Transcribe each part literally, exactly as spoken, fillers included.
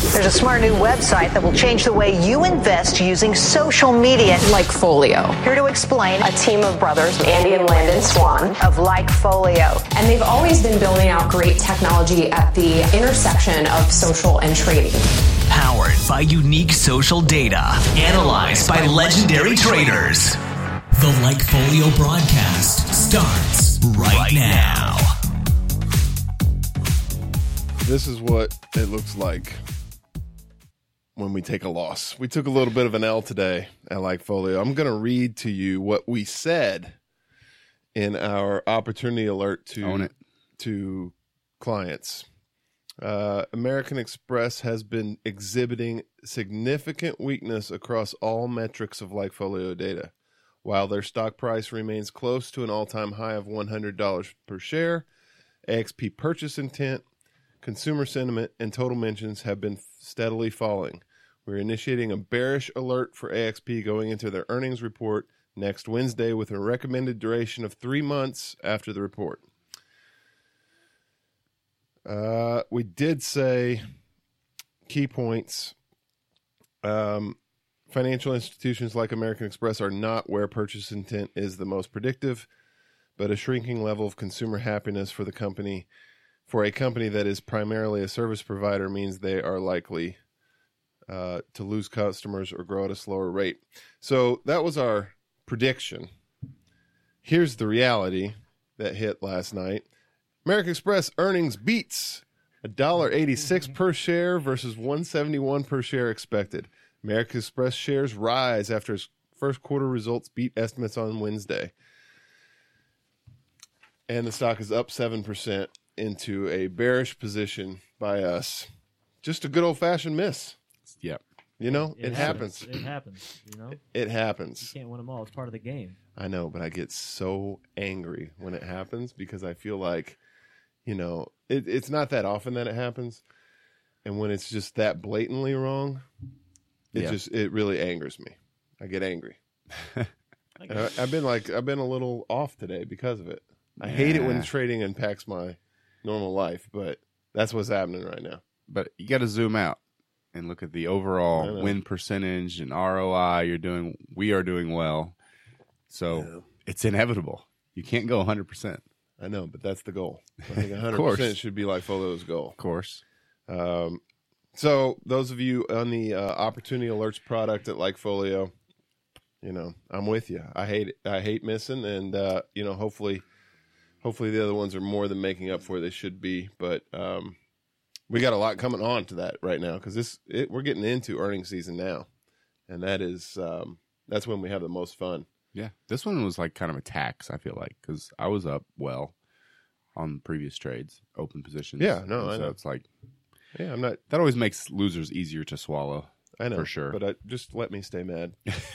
There's a smart new website that will change the way you invest using social media. Likefolio. Here to explain, A team of brothers, Andy and Landon Swan. of Likefolio. And they've always been building out great technology at the intersection of social and trading. Powered by unique social data. Analyzed by legendary traders. The Likefolio broadcast starts right now. This is what it looks like when we take a loss. We took a little bit of an L today at Likefolio. I'm going to read to you what we said in our opportunity alert to, Own it. to clients. Uh, American Express has been exhibiting significant weakness across all metrics of Likefolio data. While their stock price remains close to an all-time high of one hundred dollars per share, A X P purchase intent, consumer sentiment, and total mentions have been steadily falling. We're initiating a bearish alert for A X P going into their earnings report next Wednesday with a recommended duration of three months after the report. Uh, we did say key points. Um, financial institutions like American Express are not where purchase intent is the most predictive, but a shrinking level of consumer happiness for the company For a company that is primarily a service provider means they are likely uh, to lose customers or grow at a slower rate. So that was our prediction. Here's the reality that hit last night. American Express earnings beats one dollar eighty-six per share versus one dollar seventy-one per share expected. American Express shares rise after its first quarter results beat estimates on Wednesday. And the stock is up seven percent. Into a bearish position by us. Just a good old-fashioned miss. Yep. You know, it, It happens. It happens, you know? It happens. You can't win them all. It's part of the game. I know, but I get so angry when it happens because I feel like, you know, it, it's not that often that it happens. And when it's just that blatantly wrong, it Yeah. just, it really angers me. I get angry. And I, I've been like, I've been a little off today because of it. I hate it when Yeah. trading impacts my normal life, but that's what's happening right now. But you got to zoom out and look at the I overall know. win percentage and R O I. You're doing, we are doing well. So Yeah. it's inevitable. You can't go one hundred percent. I know, but that's the goal. I think one hundred course. percent should be Likefolio's goal. Of course. Um, so those of you on the uh, Opportunity Alerts product at Likefolio, you know, I'm with you. I hate it. I hate missing, and uh, you know, hopefully, hopefully the other ones are more than making up for it. They should be, but um, we got a lot coming on to that right now because this it, we're getting into earnings season now, and that is um, that's when we have the most fun. Yeah. This one was like kind of a tax, I feel like, because I was up well on previous trades, open positions. Yeah, no, And I so know. it's like, Yeah, I'm not. that always makes losers easier to swallow. I know for sure. but I, just let me stay mad.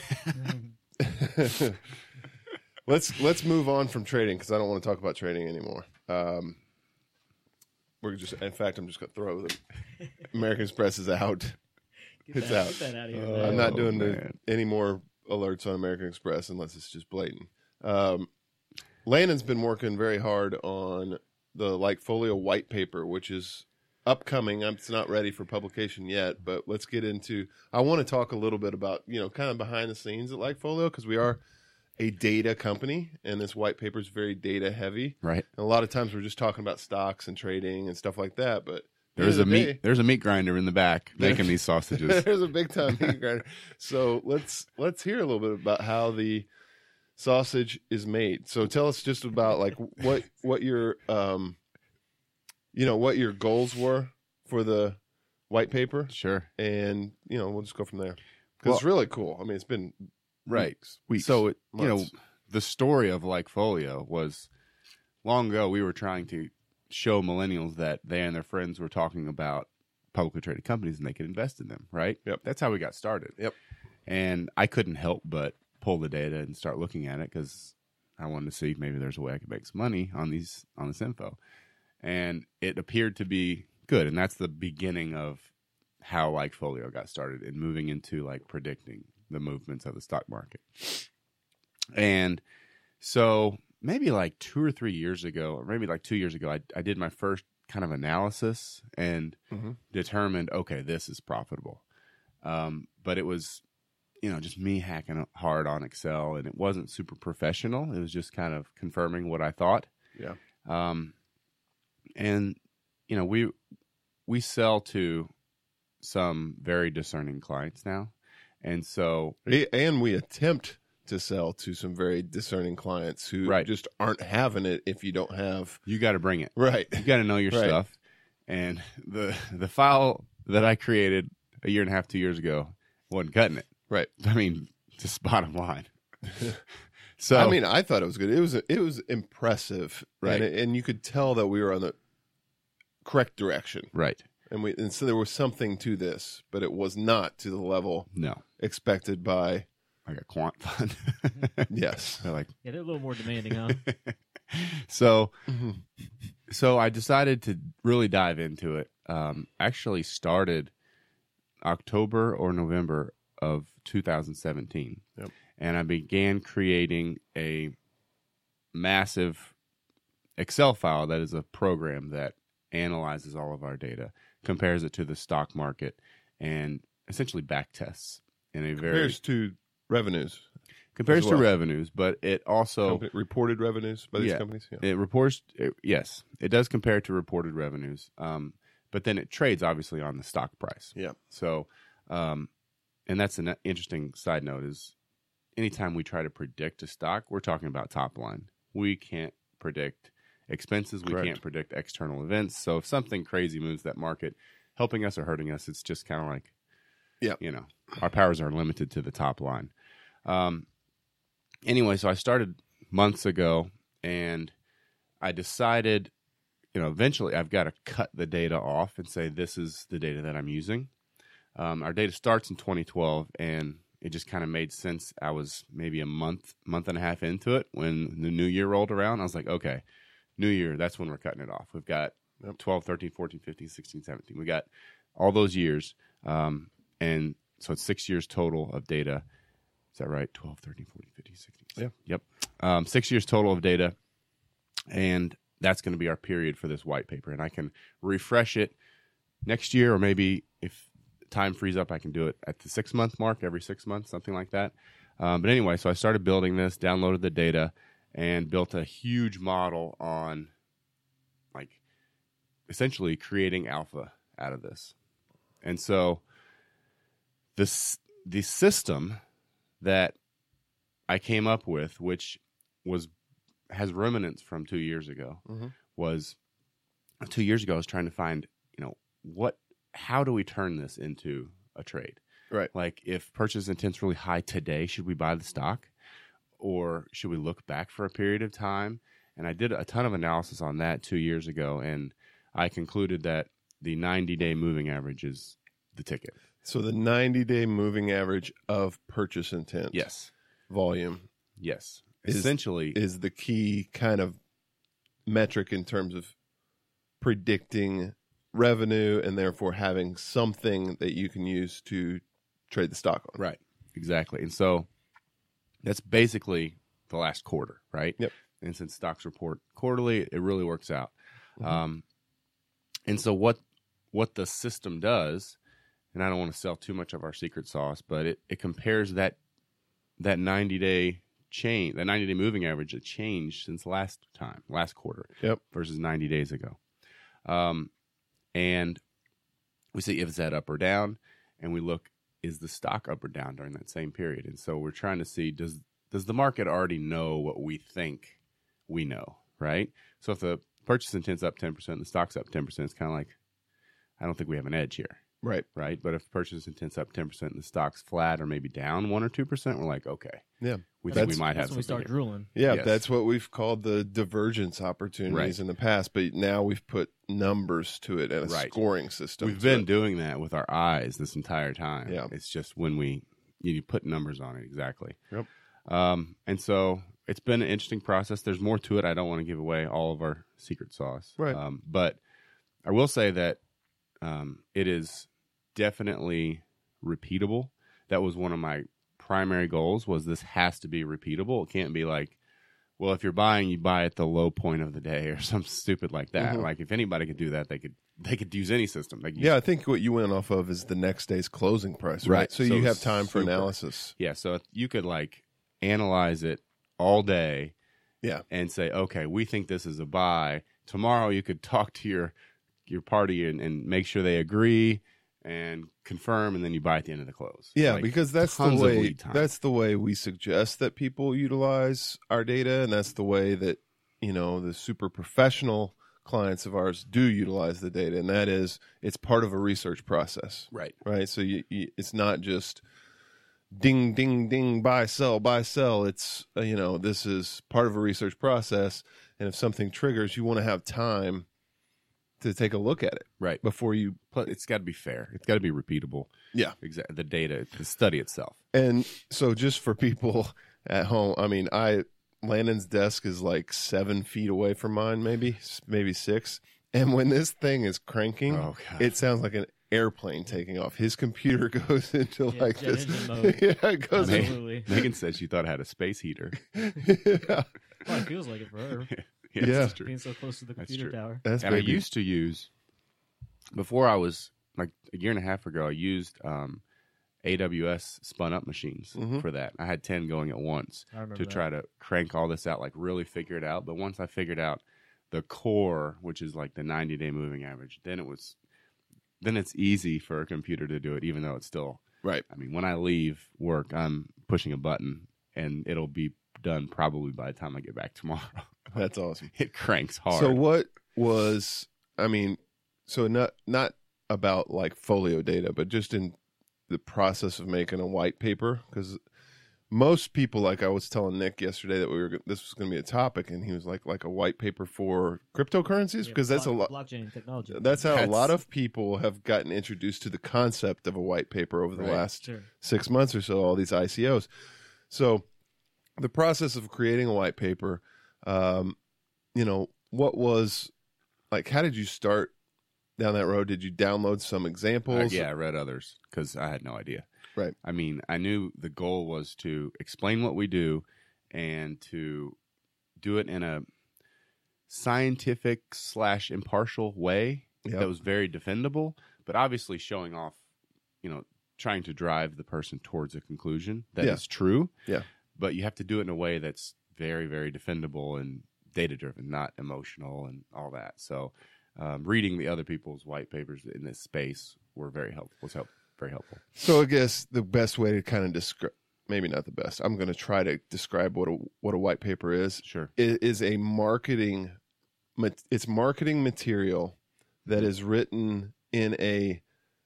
let's let's move on from trading because I don't want to talk about trading anymore. Um, we're just, in fact, I'm just going to throw them. American Express is out. Get It's that, out. Get that out of here, Uh, man. I'm not Oh, doing the, man. any more alerts on American Express unless it's just blatant. Um, Landon's been working very hard on the Likefolio white paper, which is upcoming. It's not ready for publication yet, but let's get into. I want to talk a little bit about, you know, kind of behind the scenes at Likefolio because we are a data company, and this white paper is very data heavy. Right. And a lot of times we're just talking about stocks and trading and stuff like that. But There's a end of the meat. day- There's a meat grinder in the back making these sausages. There's a big time meat grinder. So let's let's hear a little bit about how the sausage is made. So tell us just about like what what your um you know what your goals were for the white paper, Sure. and you know we'll just go from there because it's really cool. I mean, it's been Right. weeks, weeks So it, you know, months. the story of Likefolio was long ago. We were trying to show millennials that they and their friends were talking about publicly traded companies and they could invest in them. Right. Yep. That's how we got started. Yep. And I couldn't help but pull the data and start looking at it because I wanted to see if maybe there's a way I could make some money on these on this info, and it appeared to be good. And that's the beginning of how Likefolio got started and moving into like predicting the movements of the stock market. And so maybe like two or three years ago, or maybe like two years ago, I, I did my first kind of analysis and Mm-hmm. determined, okay, this is profitable. Um, but it was, you know, just me hacking hard on Excel, and it wasn't super professional. It was just kind of confirming what I thought. Yeah. Um, and you know, we we sell to some very discerning clients now, and so And we attempt to sell to some very discerning clients who Right. just aren't having it if you don't have. you got to bring it. Right. You got to know your Right. stuff. And the the file that I created a year and a half, two years ago, wasn't cutting it. Right. I mean, just bottom line. So I mean, I thought it was good. It was it was impressive, Right. And, it, and you could tell that we were on the correct direction, right? and we and so there was something to this, but it was not to the level No, expected by. like a quant fund. Yes. They're like, Yeah, they're a little more demanding, huh? so Mm-hmm. so I decided to really dive into it. Um, actually started October or November of two thousand seventeen. Yep. And I began creating a massive Excel file that is a program that analyzes all of our data, compares it to the stock market, and essentially back tests in a very Compares to revenues, compares as to well. revenues, but it also Company- reported revenues by these Yeah. companies. Yeah. it reports it, yes, it does compare to reported revenues, um, but then it trades obviously on the stock price. Yeah. So, um, and that's an interesting side note is anytime we try to predict a stock, we're talking about top line. We can't predict expenses. We Correct. can't predict external events. So if something crazy moves that market, helping us or hurting us, it's just kind of like, Yeah. you know, our powers are limited to the top line. Um, anyway, so I started months ago, and I decided, you know, eventually I've got to cut the data off and say this is the data that I'm using. Um, our data starts in twenty twelve, and it just kind of made sense. I was maybe a month, month and a half into it when the new year rolled around. I was like, okay, new year, that's when we're cutting it off. We've got Yep. twelve, thirteen, fourteen, fifteen, sixteen, seventeen. We got all those years. Um, and so it's six years total of data. Is that right? twelve, thirteen, fourteen, fifteen, sixteen. Yeah. Yep. Um, six years total of data. And that's going to be our period for this white paper. And I can refresh it next year, or maybe if time frees up, I can do it at the six month mark, every six months, something like that. Um, but anyway, so I started building this, downloaded the data, and built a huge model on like essentially creating alpha out of this. And so this the system that I came up with, which was has remnants from two years ago, Mhm. was two years ago I was trying to find, you know, what how do we turn this into a trade? Right. Like if purchase intent's really high today, should we buy the stock? Or should we look back for a period of time? And I did a ton of analysis on that two years ago, and I concluded that the ninety-day moving average is the ticket. So the ninety-day moving average of purchase intent, Yes. volume, Yes. Is- Essentially, is the key kind of metric in terms of predicting revenue and therefore having something that you can use to trade the stock on. right. Exactly. And so that's basically the last quarter, right? Yep. And since stocks report quarterly, it really works out. Um, and so what what the system does, and I don't want to sell too much of our secret sauce, but it, it compares that that ninety day change, that ninety day moving average that changed since last time, last quarter, Yep. versus ninety days ago. Um, and we see if it's that up or down, and we look, is the stock up or down during that same period? And so we're trying to see, does does the market already know what we think we know, right? So if the purchase intent's up ten percent, the stock's up ten percent, it's kind of like, I don't think we have an edge here, Right. right? But if purchase intent's up ten percent and the stock's flat or maybe down one or two percent, we're like, okay, Yeah. we think That's- we might have That's when we something start here. drooling. Yeah, Yes. that's what we've called the divergence opportunities Right. in the past, but now we've put numbers to it and a Right. scoring system. We've to been it. doing that with our eyes this entire time. Yeah. It's just when we you put numbers on it, exactly. Yep. Um, and so it's been an interesting process. There's more to it. I don't want to give away all of our secret sauce. Right. Um, but I will say that um, it is definitely repeatable. That was one of my primary goals, was this has to be repeatable. It can't be like, well, if you're buying, you buy at the low point of the day or something stupid like that. Mm-hmm. Like if anybody could do that, they could they could use any system. They could use Yeah, I think what you went off of is the next day's closing price, right? Right. So, So you have time for super. analysis. Yeah, so you could like analyze it all day Yeah. and say, okay, we think this is a buy. Tomorrow you could talk to your your party and, and make sure they agree and confirm, and then you buy at the end of the close. Yeah, Like, because that's the tons of way lead time. that's the way we suggest that people utilize our data, and that's the way that, you know, the super professional clients of ours do utilize the data, and that is it's part of a research process. Right. Right? So you, you, it's not just ding ding ding buy sell buy sell. It's uh, you know, this is part of a research process, and if something triggers, you want to have time to take a look at it Right. before you But it's got to be fair. It's got to be repeatable. yeah. Exactly. The data, the study itself. And so just for people at home, I mean, I Landon's desk is like seven feet away from mine, maybe, maybe six. And when this thing is cranking, Oh, God. it sounds like an airplane taking off. His computer goes into Yeah, like jet this. engine mode. Yeah, it goes in. Absolutely. Megan said she thought it had a space heater. Yeah, Well, it feels like it for her. Yes, Yeah. that's true. Being so close to the That's computer true. tower. that's And I baby. used to use, before I was, like a year and a half ago, I used um, A W S spun up machines Mhm. for that. I had ten going at once I remember to that. try to crank all this out, like really figure it out. But once I figured out the core, which is like the ninety day moving average, then it was, then it's easy for a computer to do it, even though it's still, Right. I mean, when I leave work, I'm pushing a button and it'll be done probably by the time I get back tomorrow. That's awesome. It cranks hard. So what was, I mean, so not not about like folio data, but just in the process of making a white paper, because most people, like I was telling Nick yesterday that we were this was going to be a topic, and he was like like a white paper for cryptocurrencies, Yeah, because that's a block- lot. blockchain technology. That's how a That's- lot of people have gotten introduced to the concept of a white paper over the Right. last Sure. six months or so, all these I C Os. So the process of creating a white paper, um, you know, what was like, how did you start down that road? Did you download some Uh, examples? yeah, I read others because I had no idea. Right. I mean, I knew the goal was to explain what we do and to do it in a scientific slash impartial way Yep. that was very defendable, but obviously showing off, you know, trying to drive the person towards a conclusion that is Yeah. true. Yeah. But you have to do it in a way that's very, very defendable and data driven, not emotional and all that. So, um, reading the other people's white papers in this space were very helpful. Was help very helpful. So I guess the best way to kind of describe, maybe not the best, I'm going to try to describe what a what a white paper is. Sure. It is a marketing, ma- it's marketing material that is written in a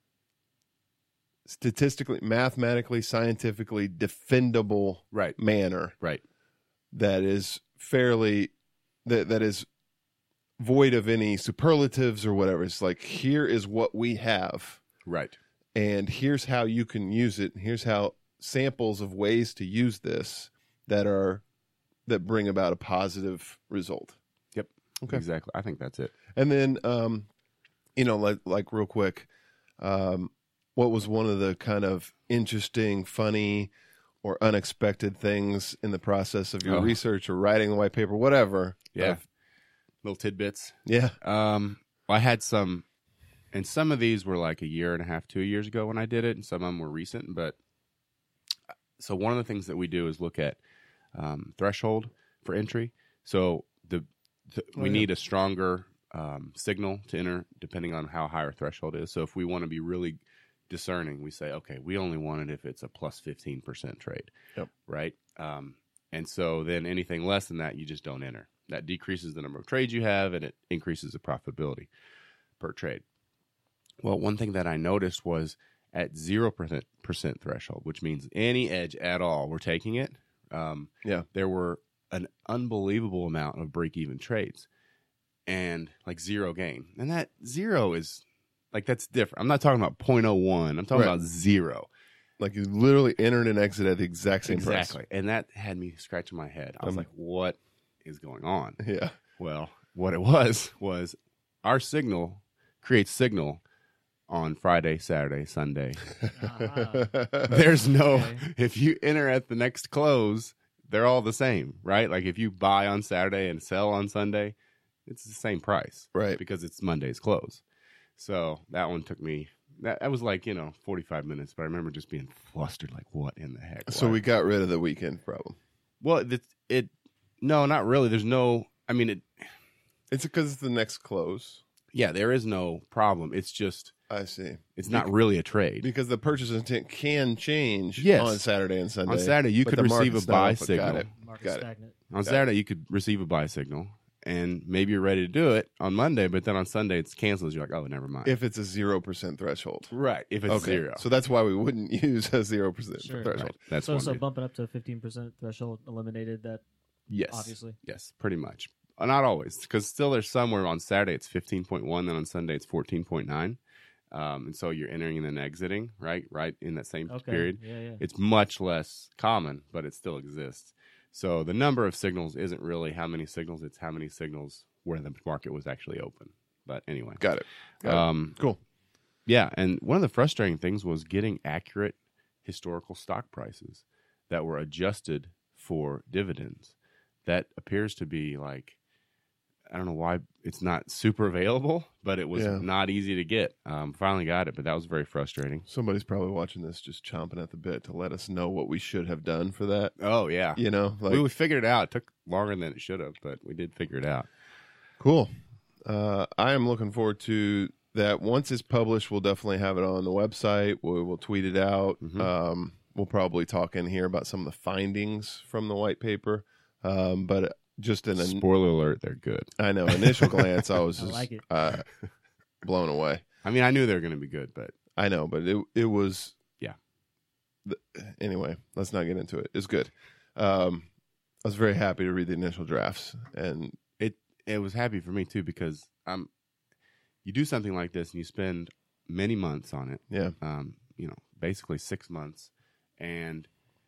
statistically, mathematically, scientifically defendable Right. manner Right. that is fairly that that is void of any superlatives or whatever. It's like, here is what we have, Right. and here's how you can use it, and here's how samples of ways to use this that are that bring about a positive result. Yep. Okay. Exactly. I think that's it. And then, um, you know, like like real quick, um, what was one of the kind of interesting, funny, or unexpected things in the process of your Oh. research or writing the white paper, whatever? Yeah. of- Little tidbits. yeah. Um, I had some, and some of these were like a year and a half, two years ago when I did it, and some of them were recent. But so one of the things that we do is look at um, threshold for entry. So the, the Oh, we yeah. need a stronger um, signal to enter, depending on how high our threshold is. So if we want to be really discerning, we say, okay, we only want it if it's a plus fifteen percent trade. Yep. Right. Um, and so then anything less than that, you just don't enter. That decreases the number of trades you have, and it increases the profitability per trade. Well, one thing that I noticed was at zero percent percent threshold, which means any edge at all, we're taking it. Um, Yeah. there were an unbelievable amount of break-even trades and like zero gain. And that zero is like, that's different. I'm not talking about zero point zero one. I'm talking Right. about zero. Like you literally entered and exit at the exact same Exactly. And that had me scratching my head. I was Um, like, what is going on? price. Yeah. Well, what it was was our signal creates signal on Friday, Saturday, Sunday. Ah, There's no Okay. if you enter at the next close, they're all the same, right? Like if you buy on Saturday and sell on Sunday, it's the same price, Right. Because it's Monday's close. So that one took me. That, that was like you know forty-five minutes, but I remember just being flustered, like what in the heck? So Why? we got rid of the weekend problem. well, it, it no, not really. There's no. I mean, it. It's because it's the next close. Yeah, there is no problem. It's just I see. it's not really a trade. Because the purchase intent can change Yes. on Saturday and Sunday. On Saturday, you but could the receive a market's buy not open. signal. Got it. Market Got it. stagnant. On Saturday, you could receive a buy signal, and maybe you're ready to do it on Monday, but then on Sunday it's canceled. You're like, oh, never mind. If it's a zero percent threshold. right, if it's Okay. zero. So that's why we wouldn't use a zero percent Sure. threshold. Right. That's So one so reason. bumping up to fifteen percent threshold eliminated that. Yes, obviously. yes, pretty much. Uh, Not always, because still there's somewhere on Saturday it's fifteen point one, then on Sunday it's fourteen point nine, um, and so you're entering and then exiting, right, right in that same Okay. period. Yeah, yeah. It's much less common, but it still exists. So the number of signals isn't really how many signals; it's how many signals where the market was actually open. But anyway, Got it. Got it. um, Cool. yeah, and one of the frustrating things was getting accurate historical stock prices that were adjusted for dividends. That appears to be like, I don't know why it's not super available, but it was Yeah. not easy to get. Um, finally got it, but that was very frustrating. Somebody's probably watching this just chomping at the bit to let us know what we should have done for that. Oh, yeah. You know, like, we figured it out. It took longer than it should have, but we did figure it out. cool. Uh, I am looking forward to that. Once it's published, we'll definitely have it on the website. We will tweet it out. Mhm. Um, we'll probably talk in here about some of the findings from the white paper. Um, but just in a, Spoiler alert, they're good. I know, initial glance, I was I just like it. uh, blown away. I mean, I knew they were going to be good, but I know, but it it was Yeah. The, anyway, let's not get into it. It's good. Um, I was very happy to read the initial drafts, and it it was happy for me too because um, you do something like this and you spend many months on it. yeah, Um, you know, basically six months, and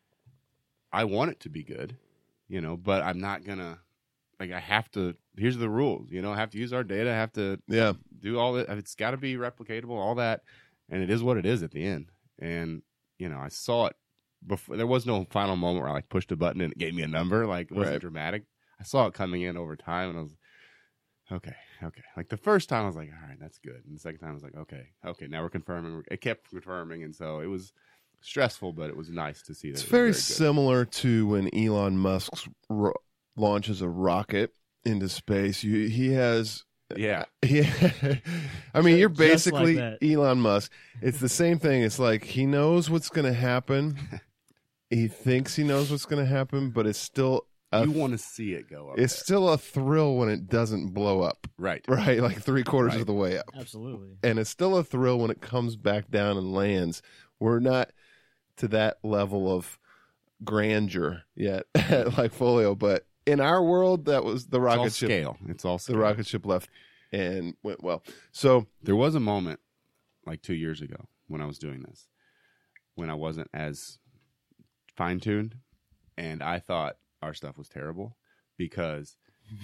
I want it to be good, you know, but I'm not gonna like I have to. Here's the rules, you know. I have to use our data. I have to yeah, do all that. It's got to be replicatable, all that, and it is what it is at the end. And you know, I saw it before. There was no final moment where I like pushed a button and it gave me a number. Like it wasn't Right. dramatic. I saw it coming in over time, and I was okay, okay. Like the first time, I was like, all right, that's good. And the second time, I was like, okay, okay. Now we're confirming. It kept confirming, and so it was stressful, but it was nice to see that. it's it was very good. similar to when Elon Musk ro- launches a rocket into space. You, he has. Yeah, Yeah, I mean, you're Just like basically that. Elon Musk. It's the same thing. It's like he knows what's going to happen. He thinks he knows what's going to happen, but it's still a, you want to see it go up. it's there. still a thrill when it doesn't blow up. right. Right, like three quarters Right. of the way up, Absolutely. and it's still a thrill when it comes back down and lands. We're not to that level of grandeur yet, like Folio, but in our world, that was the It's all rocket ship. scale. It's all The scale. rocket ship left and went well. So There was a moment like two years ago when I was doing this, when I wasn't as fine tuned, and I thought our stuff was terrible because,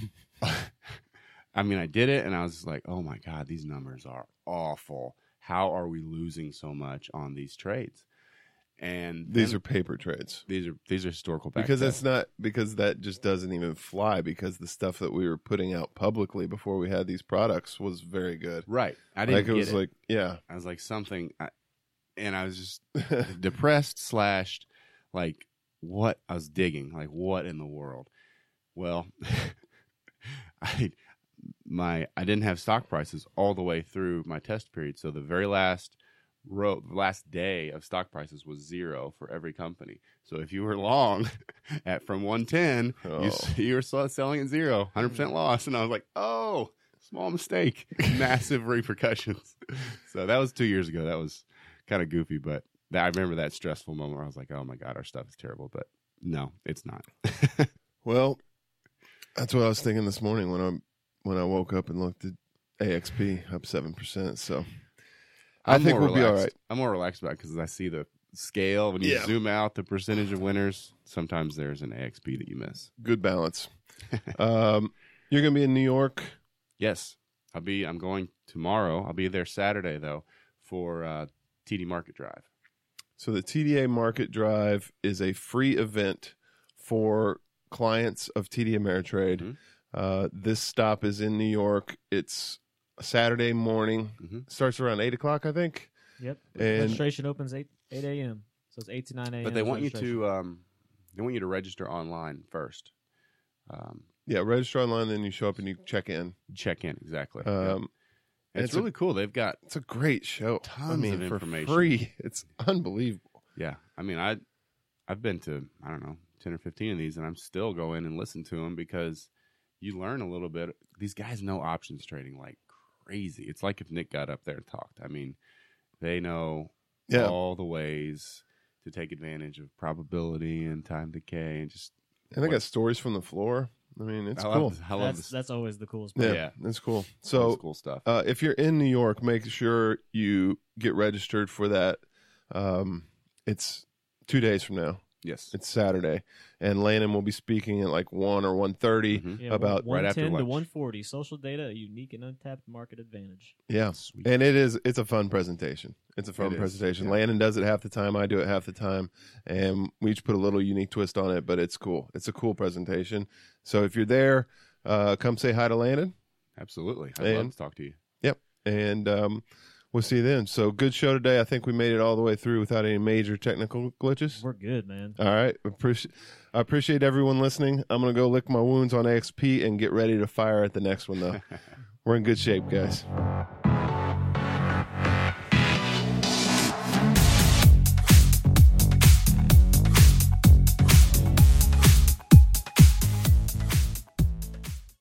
I mean, I did it and I was just like, oh my God, these numbers are awful. How are we losing so much on these trades? And these then- are paper trades. these are these are historical backed Because up. it's not because that just doesn't even fly because the stuff that we were putting out publicly before we had these products was very good. right. I didn't Like it get was it. like yeah. I was like something, I, and I was just depressed slashed like what I was digging like what in the world. Well, I my I didn't have stock prices all the way through my test period, so the very last row, the last day of stock prices was zero for every company. So if you were long at from one ten, Oh. you s- you were s- selling at zero, one hundred percent loss, and I was like, oh, small mistake, massive repercussions. So that was two years ago. That was kind of goofy, but that, I remember that stressful moment where I was like, oh my God, our stuff is terrible. But no, it's not. Well, that's what I was thinking this morning when I when I woke up and looked at A X P up seven percent. So I I'm think more we'll be all relaxed. right. I'm more relaxed about it because I see the scale. When you Yeah. zoom out the percentage of winners, sometimes there's an A X P that you miss. Good balance. um, you're going to be in New York. Yes, I'll be. I'm going tomorrow. I'll be there Saturday though for uh, T D Market Drive. So the T D A Market Drive is a free event for clients of T D Ameritrade. Mm-hmm. Uh, this stop is in New York. It's a Saturday morning. Mm-hmm. Starts around eight o'clock, I think. Yep. And- Registration opens eight eight a.m. So it's eight to nine a.m. But they is want you registration. to um, they want you to register online first. Um, Yeah, register online, then you show up and you check in. check in exactly. Um, Yep. And it's, it's a- really cool. They've got It's a great show. Tons I mean, of for information. free. It's unbelievable. yeah. I mean, I I've been to I don't know ten or fifteen of these, and I'm still going and listen to them because you learn a little bit. These guys know options trading like crazy. It's like if Nick got up there and talked. I mean, they know Yeah. all the ways to take advantage of probability and time decay and just And they got stories from the floor. I mean, it's I cool. love, I love That's this. that's always the coolest part. Yeah, yeah. it's cool. That's So, cool stuff. uh, if you're in New York, make sure you get registered for that. Um, it's two days from now. yes. It's Saturday, and Landon will be speaking at like one or one thirty Mhm. Yeah, about one right after ten to lunch. one forty. Social data, a unique and untapped market advantage. yeah. Sweet. And it is it's a fun presentation. It's a fun It is, presentation. yeah. Landon does it half the time. I do it half the time, and we each put a little unique twist on it. But it's cool. It's a cool presentation. So if you're there, uh, come say hi to Landon. Absolutely. I'd And- love to talk to you. Yep. And um, we'll see you then. So good show today. I think we made it all the way through without any major technical glitches. We're good, man. All right. Appreciate I appreciate everyone listening. I'm going to go lick my wounds on A X P and get ready to fire at the next one, though. We're in good shape, guys.